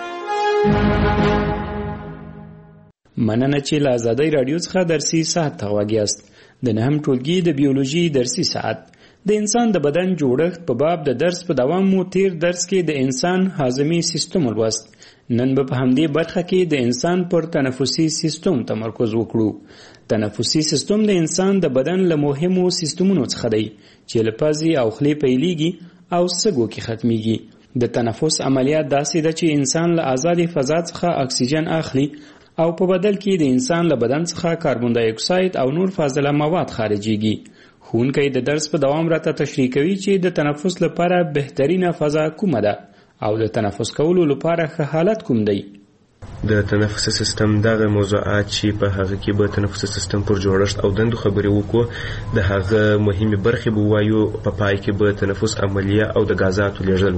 مننه چې له آزادۍ رادیو څخه درسي ساعت ته غوږ یاست. د نهم ټولګي د بیولوژي درسي ساعت د انسان د بدن جوړښت په باب د درس په دوام مو تیر درس کې د انسان هاضمي سیستم ولوست. نن به په همدې برخه کې د انسان پر تنفسي سیستم تمرکز وکړو. تنفسي سیستم د انسان د بدن له مهمو سیستمونو څخه دی چې له پزې او خولې پیلېږي او سږو کې ختمیږي. د تنفس عملیات داسې ده چې انسان له آزادې فضا څخه اکسیجن اخلي او په بدل کې د انسان له بدن څخه کاربن دای اکساید او نور فاضله مواد خارجيږي. ښوونکی د درس په دوام راته تشریح کوي چې د تنفس لپاره بهترینه فضا کومه ده او د تنفس کولو لپاره ښه حالت کوم دی. د تنفسي سیستم دغه موضوعات چې په هغه کې به تنفسي سیستم پر جوړښت او دندو خبرې وکړو، د هغه مهمې برخې به ووایو، په پای کې به تنفس عملیه او د غازاتو لیږدول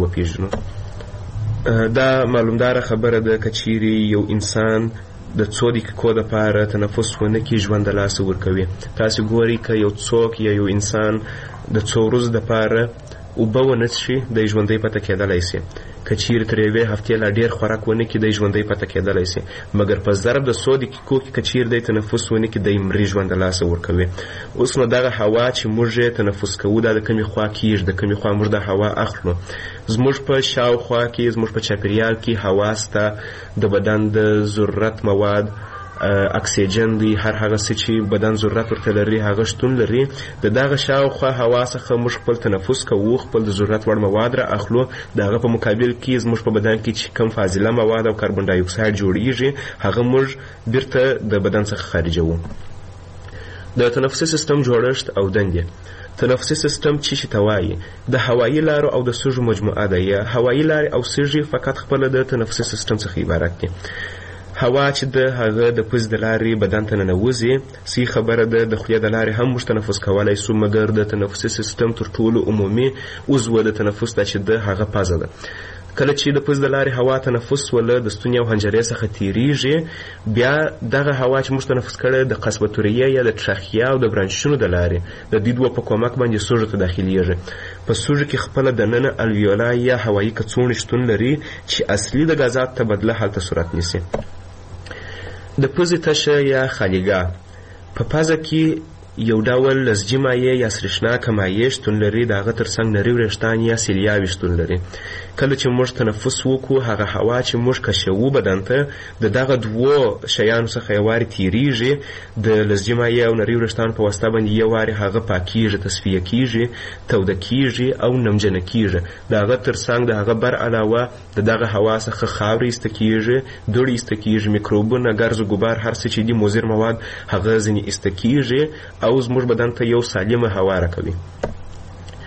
وپېژنو. دا معلومداره خبره ده که چیرې یو انسان د څو دقیقو دپاره تنفس ونه کړي، ژوند د لاسه ورکوي. تاسې ګورئ که یو څوک یا یو انسان د څو ورځو دپاره اوبه ونه څښي، دی ژوندی پته کېدلی سي. که چیرې تر یوې هفتې لا ډېر خوراک ونه کړي، دی ژوندی پته کېدلی سي. مګر په ضرب د څو دقیقو کې که چیرې دی تنفس ونه کړي، دی مري، ژوند د لاسه ورکوي. اوس نو دغه هوا چې موږ یې تنفس کوو، دا د کومې خوا کېږي، د کومې خوا موږ د هوا اخلو. زموږ په شاوخوا کې، زموږ په چاپېریال کې هوا سته، د بدن د ضرورت مواد، اکسیجن دی، هر هغه څه چې بدن ضرورت ورته لري هغه شتون لري. د دغه شاوخوا هوا څخه موږ خپل تنفس کوو، خپل د ضرورت وړ مواد را اخلو. د هغه په مقابل کې زموږ په بدن کې چې کم فاضله مواد او کاربن ډای اکساید جوړیږي، هغه موږ بیرته د بدن څخه خارجوو. د تنفسي سیستم جوړښت او دندې. تنفسي سیستم چې شي ته وایي د هوایي لارو او د سږو مجموعه ده. یا هوایي لارې او سږي فقط خپله د تنفسي سیستم څخه عبارت دي. هوا چې د هغه د پوزې د لارې بدن ته ننوځي، صحیح خبره ده د خولې د لارې هم موږ تنفس کولی سو، مګر د تنفسي سیستم تر ټولو عمومي عضو د تنفس ده چې د هغه پزه ده. کله چې د پوزې د لارې هوا تنفس وله د ستوني او حنجرې څخه تیریږي، بیا دغه هوا چې موږ تنفس کړی د قصبة یا د ټرخیا او د برانشونو د لارې د دې دوه په کومک باندې سږو ته داخلیږي. په سږو کې خپله دننه الویولا یا هوایي کڅوړې شتون لري چې اصلي د غازات تبادله هلته صورت نیسي. د پوزې تشه یا خالیګاه. په پزه کې یو ډول لزجي مایع یا سرېښناکه مایع شتون لري، د هغه تر څنګ نري وریښتان یا سیلیاوې شتون لري. کله چې موږ تنفس وکړو، هغه هوا چې موږ کشوو بدن ته، د دغه دوو شیانو څخه یو وارې تیریږي، د لزجي مایع او نري وریښتانو په واسطه باندې یو وارې هغه پاکیږي، تصفیه کیږي، توده کیږي او نمجنه کیږي. د هغه تر څنګ د هغه بر علاوه د دغه هوا څخه خاورې ایسته کیږي، دوړې ایسته کیږي، میکروبونه، ګرز و ګبار، هر څه چې دي مضر مواد، هغه ځینې ایسته کیږي او زموږ بدن ته یو سالمه هوا راکوي.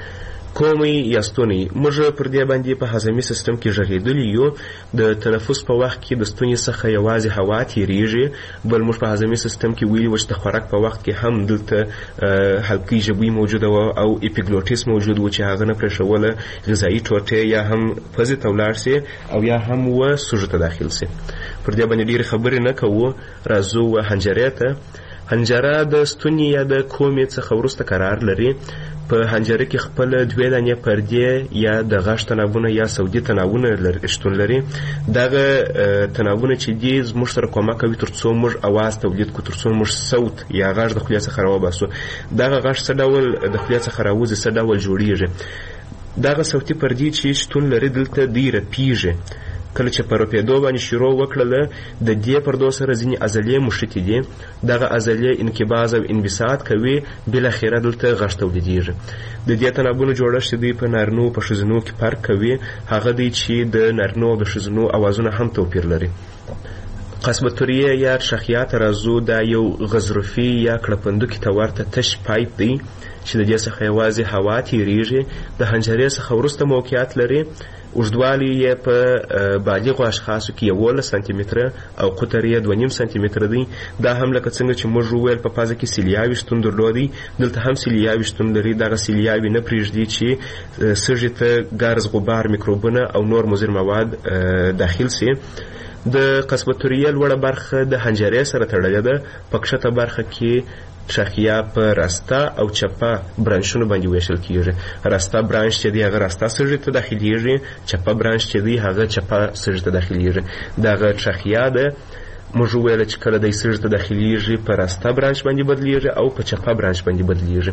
کومي یا ستونی. موږ پر دې باندې په هضمي سیستم کې غږېدلي یو. د تنفس په وخت کې د ستوني څخه یوازې هوا تیریږي، بل موږ په هضمي سیستم کې ویلي و چې د خوراک په وخت کې هم دلته حلقې ژبوي موجوده وه او اپیګلوټیس موجود و چې هغه نه پرېښوله غذایي ټوټې یا هم پزې ته ولاړ سي او یا هم و سږو ته داخل سي. پر دې باندې ډېرې خبرې نه کوو، راځو و حنجرې ته. حنجره د ستوني یا د کومې څخه وروسته قرار لري. په حنجره کې خپل دوې دانې پردې یا د غږ تناوونه یا صوتي تناوونه شتون لري. دغه تناوونه چې دي زموږ سره کومک کوي تر څو موږ اواز تولید کړو، تر څو موږ صوت یا غږ د خولې څخه راوباسو. دغه غږ څه ډول د خولې څخه راوځي، څه ډول جوړیږي. دغه صوتي پردې چې شتون لري دلته دوی رپیږي. کله چې په رپېدو باندې شروع وکړله د دې پردو سره ځینې عضلې مښتې دي. دغه عضلې انقباض او انبساط کوي، بالاخره دلته غږ تولیدېږي. د دې تنابونو جوړښت دوی په نارینو په ښځینو کې فرق کوي. هغه دی چې د نارینو او د ښځینو اوازونه هم توپیر لري. قصبتوریه یا شخیات راځو دا یو غضروفي یا کړپندوکي ته ورته تش پایپ دی چې د دې څخه یوازې هوا تیریږي. د حنجرې څخه وروسته موقعیت لري. اوږدوالی یې په بالغو اشخاصو کې یولس سانتي متره او قطر یې دوه نیم سانتي متره دی. دا هم لکه څنګه چې موږ وویل په پازه کې سیلیاوي شتون درلودی، دلته هم سیلیاوي شتون لري. دغه سیلیاوي نه پرېږدي چې سږي ته ګرز، غبار، میکروبونه او نور مضر مواد داخل سي. د قصبتوریه لوړه برخه د حنجرې سره تړلې ده. په کښته برخه کې شاخیه په راسته او چپه برانشونو باندې ویشل کیږي. راسته برانش چې دی هغه راسته سږي ته داخليږي، چپه برانش چې دی هغه چپه سږي ته داخليږي. دغه شاخیه ده موږ ویل چې کله د سږي ته داخليږي په راسته برانش باندې بدلیږي او په چپه برانش باندې بدلیږي.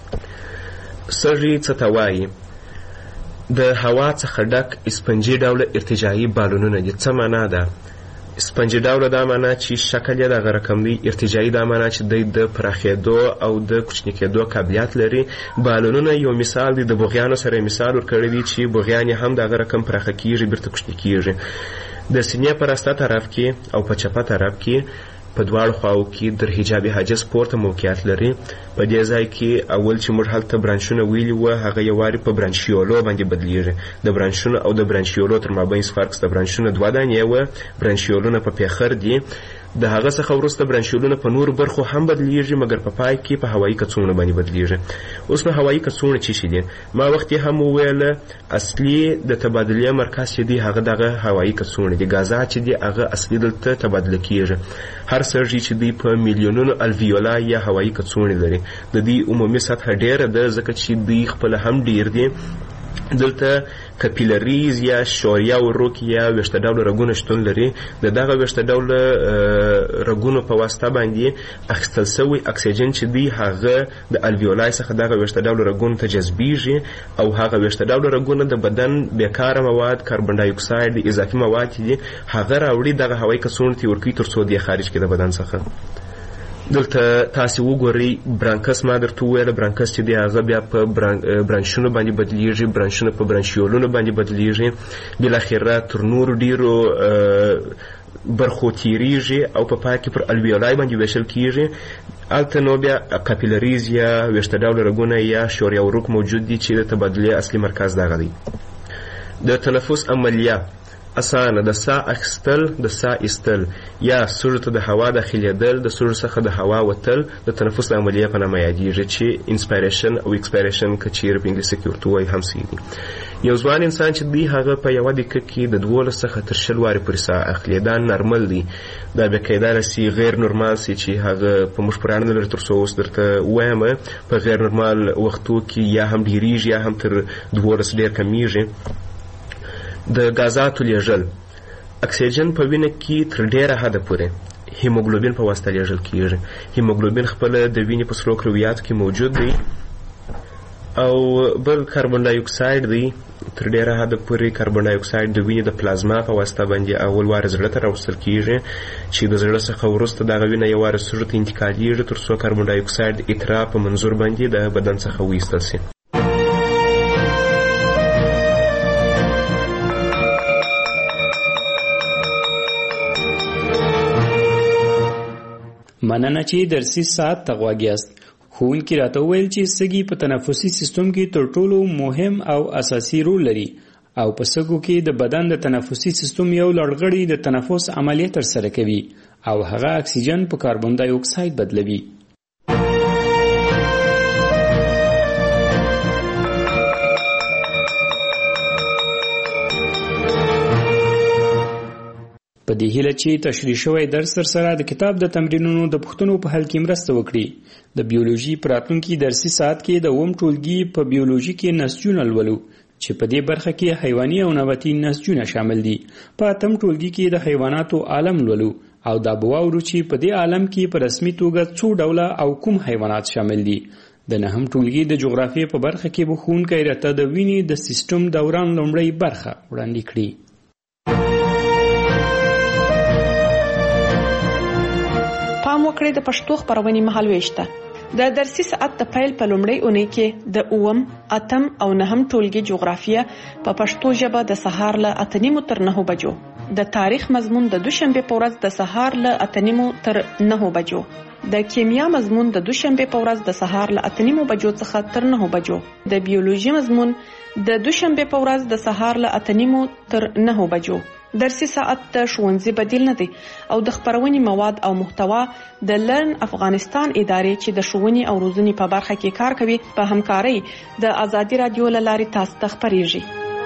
سږي څه ته وایي؟ د هوا څخه ډک اسپنجي ډوله ارتجاعي بالونونه دي. څه معنا ده؟ اسپنجي ډوله دا معنا چې شکل یې دغه رقم دی. ارتجاعي دا معنا چې دی د پراخېدو او د کوچني کېدو قابلیت لري. بالونونه یو مثال دی. د بوغیانو سره مثال ورکړی دی چې بوغیان هم دغه رقم پراخه کیږي، بیرته کوچني کیږي. د سینې په راسته طرف کې او په چپه طرف کې په دواړو خواو کې در حجابي حاجز پورته موقعیت لري. په دې ځای کې اول چې موږ هلته برانشونه ویلي وه هغه یو وارې په برانشیولو باندې بدلیږي. د برانشونو او د برانشیولو تر مابین فرق د برانشونو دوه دانې وه. برانشیولونه په پیخر دي. د هغه څخه وروسته برانشیولونه په نور برخو هم بدلیږي، مګر په پای کې په هوایي کڅوړو باندې بدلیږي. اوس نو هوایي کڅوړه څه شي دي؟ ما وخت هم وویل اصلي د تبادلې مرکز چې دی هغه دغه هوایي کڅوړه دي. غازات چې دی هغه اصلي دلته تبادله کیږي. هر سږي چې دی په میلیونونو الویولا یا هوایي کڅوړې لري. د دې عمومي سطح ډیره ده ځکه چې دی خپل هم ډیر دي. دلته کپیلریز یا شوریا وروک یا ویشته ډوله رګونه شتون لري. د دغه ویشته ډوله رګونو په واسطه باندې اخیستل سوی اکسیجن چې دی هغه د الویولای څخه دغه ویشته ډوله رګونو ته جذبیږي او هغه ویشته ډوله رګونه د بدن بیکاره مواد، کاربن ډای اکساید، اضافي مواد دي هغه راوړي دغه هوایي کڅوړو ته ورکوي تر څو دی خارج کړي د بدن څخه. دلته تاسو وګورئ برانکس ما درته وویل. برانکس چې دی هغه بیا په برانشونو باندې بدلیږي، برانشونه په برانشیولونو باندې بدلیږي، بالاخره تر نورو ډیرو برخو تیریږي او په پای کې پر الویولای باندې ویشل کیږي. هلته نو بیا کاپیلریز یا ویشته ډوله رګونه یا شوریا وروک موجود دي چې د تبادلې اصلي مرکز دغه دی. د تنفس عملیه اسانه د سا اخیستل، د سا ایستل یا سږو ته د هوا داخلېدل، د سږو څخه د هوا وتل د تنفس عملیه په نامه یادېږي چې انسپایریشن او ایکسپایریشن که چیرې په انګلیسي کې ورته وایي هم صحیح دي. یو ځوان انسان چې دی هغه په یوه دقیقه کې د دولس څخه تر شل وارې پورې سا اخلي. دا نارمل دی. دا بیا کیدای سي غیر نورمال سي چې هغه په موږ پران نه لري تر څو اوس درته ووایم. په غیر نورمال وختو کې یا هم ډیریږي یا هم تر دولس ډېر کمیږي. د غازاتو لیږل اکسیجن په وینه کې تر ډیره حده پورې هیموګلوبین په واسطه لیږل کیږي. هیموګلوبین خپل د وینې په سرو کرویاتو کې موجود دی او بل کاربن ډای اکساید دی. تر ډیره حده پورې کاربن ډای اکساید د وینې د پلازما په واسطه باندې اول وار زړه ته راوستل کیږي چې د زړه څخه وروسته دغه وینه یو وار سږو ته انتقالیږي تر څو کاربن ډای اکساید اترا په منظور باندې د بدن څخه وایستل سي. مننه چې درسي ساعت ته غوږ یاست. ښوونکي راته وویل چې سږي په تنفسي سیستم کې تر ټولو مهم او اساسي رول لري او په سږو کې د بدن د تنفسي سیستم یو لړغړی د تنفس عملیه ترسره کوي او هغه اکسیجن په کاربن دای اکساید بدلوي. په دې هیله چې تشریح شوی درس تر سره د کتاب د تمرینونو د پوښتنو په حل کې مرسته وکړي. د بیولوژي په راتلونکي درسي ساعت کې د اووم ټولګي په بیولوژي کې نسجونه لولو چې په دې برخه کې حیواني او نباتي نسجونه شامل دي. په اتم ټولګي کې د حیواناتو عالم لولو او دا به واورو چې په دې عالم کې په رسمي توګه څو ډوله او کوم حیوانات شامل دي. د نهم ټولګي د جغرافیې په برخه کې به ښوونکی راته د وینې د سیستم دوران لومړۍ برخه وړاندې کړي. پام وکړئ د پښتو خبرونې مهالويش ته. د درسي ساعت د پیل په لومړۍ اونۍ کې د اووم، اتم او نهم ټولګي جغرافیه په پښتو ژبه د سهار له اته نیمو تر نهو بجو، د تاریخ مضمون د دوشنبه په ورځ د سهار له اته نیمو تر نهو بجو، د کیمیا مضمون د دوشنبه په ورځ د سهار له اته نیمو بجو څخه تر نهو بجو، د بیولوژي مضمون د دوشنبه په ورځ د سهار له اته نیمو تر نهو بجو. درسي ساعت د ښوونځي بدیل نه دی او د خبرونې مواد او محتوا د لرن افغانستان ادارې چې د ښوونې او روزنې په برخه کې کار کوي په همکارۍ د ازادي رادیو له لارې تاسو ته خبرېږي.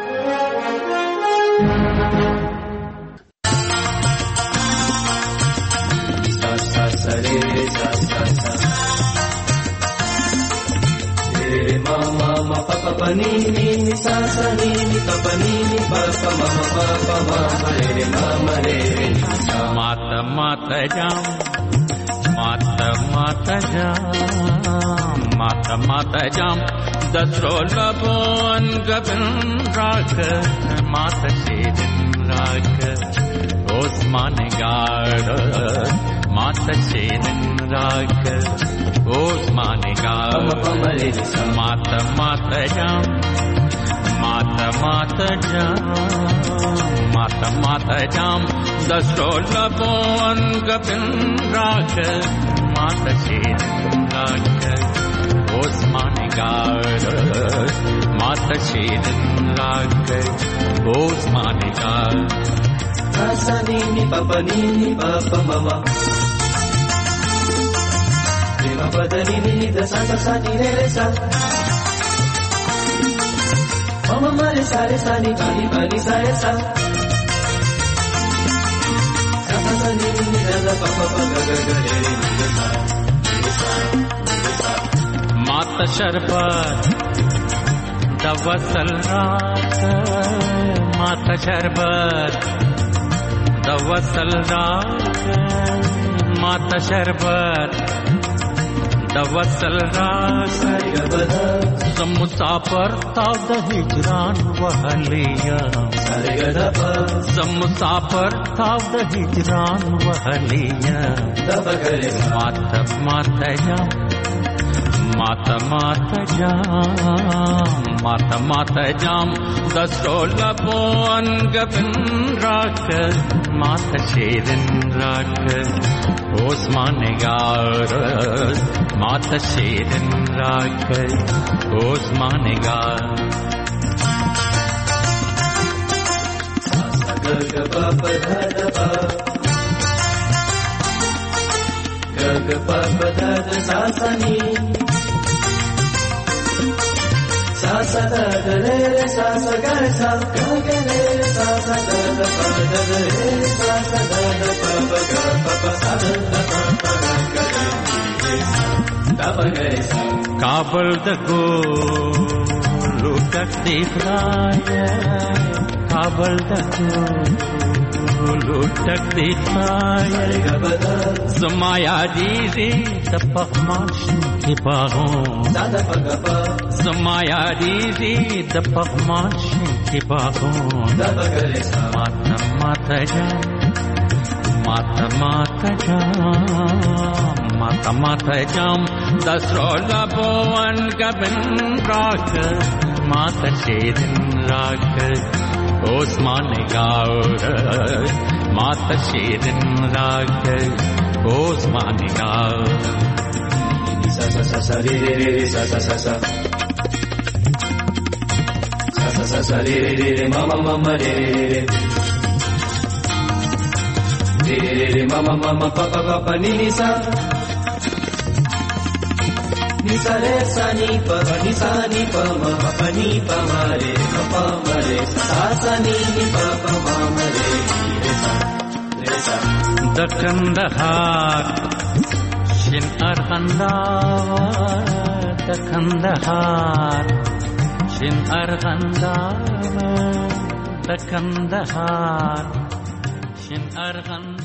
Mama, mama, papa, panini, ni sa sa ni ni papa ni ni papa, mama, papa, mama, re mama, re ni sa. Mata mata jam, mata mata jam, mata mata jam. Dasrola bon gabin rak, mata shedin rak. Osman gard, mata shedin rak. Osman gard, mata mata jam, mata mata jam, mata mata jam. Dasrola bon gabin rak, mata shedin rak. Osman gard, mata shedin rak. Osman gard. Sa ni ni papa ni ni papa mama. Papa da ni ni da sa sa sa ni re re sa. Mama ma re sa re sa ni pa ni pa ni sa re sa. Sa sa sa ni ni da da pa pa pa ga ga ga re re ni sa. Mata sharbat da wasal raat, mata sharbat da wasal raat, mata sharbat da wasal raat. Zam musafir ta da hijran wahliya, zam musafir ta da hijran wahliya. Mata mata jam, mata mata jam, mata mata jam. Dasrola bon gabin rak, mata shedin rak. Osman gard, mata shedin rak. Osman gard. Ga ga pa pa da da pa, ga ga pa pa da da sa sa ni. Sa sa da da re re sa sa ga re sa, ga ga re re sa sa da da pa da da re re sa sa da da pa pa ga pa pa sa da da pa pa ga ga re sa da pa ga re sa. Kabul da go lutak dikhaya, Kabul da go lutak dikhaya. Zamaya dizi da pakhmash ki bahon, Zamaya dizi da pakhmash ki bahon. Mata mata jam, mata mata jam, mata mata jam. Dasrola bon gabin rak, mata shedin rak. Osman gard, mata shedin rak. Osman gard. sa sa sa sa re re re sa sa sa sa sa sa sa sa re re re ma ma ma ma re re re re re re ma ma ma ma pa pa pa pa ni ni sa ni sa re sa ni pa ni sa ni pa ma pa ni pa ma re pa pa ma re sa sa ni ni pa pa ma ma re re sa re sa د کندهار شین ارغنداوه د کندهار شین ارغنداوه د کندهار شین ارغند